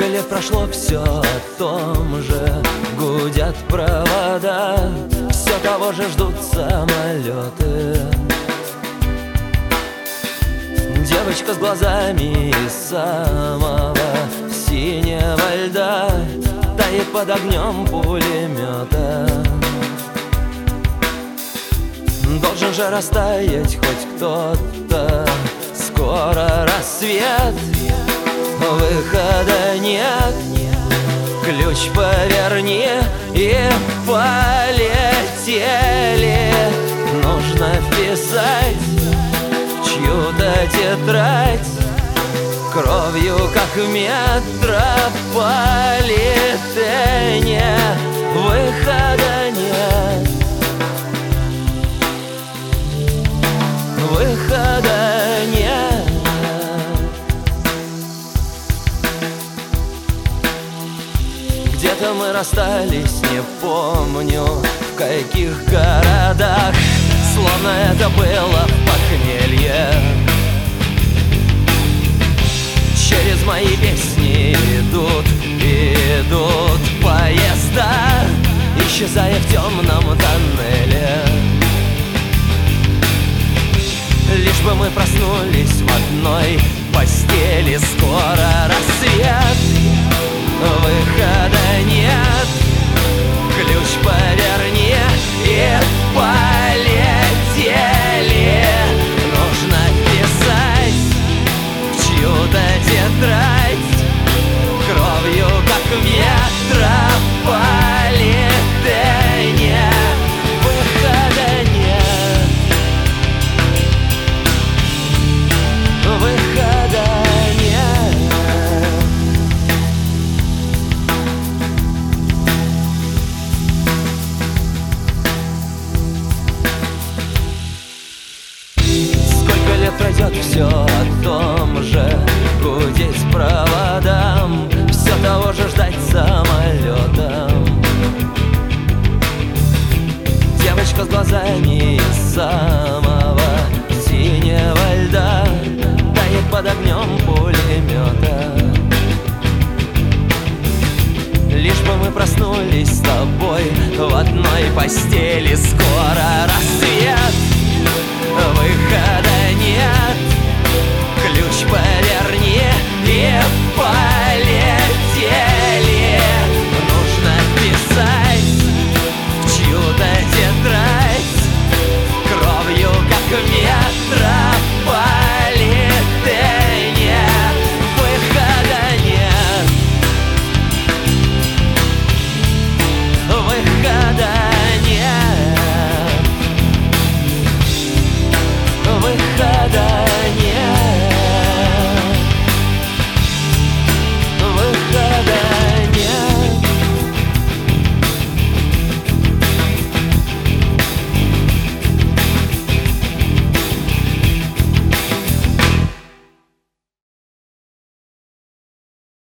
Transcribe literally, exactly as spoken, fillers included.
лет прошло, все о том же. Гудят провода, все того же ждут самолеты. Девочка с глазами из самого синего льда тает под огнем пулемета. Должен же растаять хоть кто-то. Скоро рассвет, выхода нет. Ключ поверни и полетели. Нужно вписать в чью-то тетрадь кровью, как в метрополитене. Выхода нет, выхода нет. Где-то мы расстались, не помню в каких городах. Словно это было похмелье. Через мои песни идут, идут поезда, исчезая в темном тоннеле. Лишь бы мы проснулись в одной постели. Скоро рассвет, выхода нет. Ключ поверни и полетели. Нужно писать в чью-то тетрадь кровью, как в метрополитене. Выхода нет, выхода нет. Сколько лет пройдет, все о том же. Гудеть проводам, все того же ждать самолетом. Девочка с глазами из самого синего льда тает под огнем пулемета. Лишь бы мы проснулись с тобой в одной постели. Скоро рассвет, выход.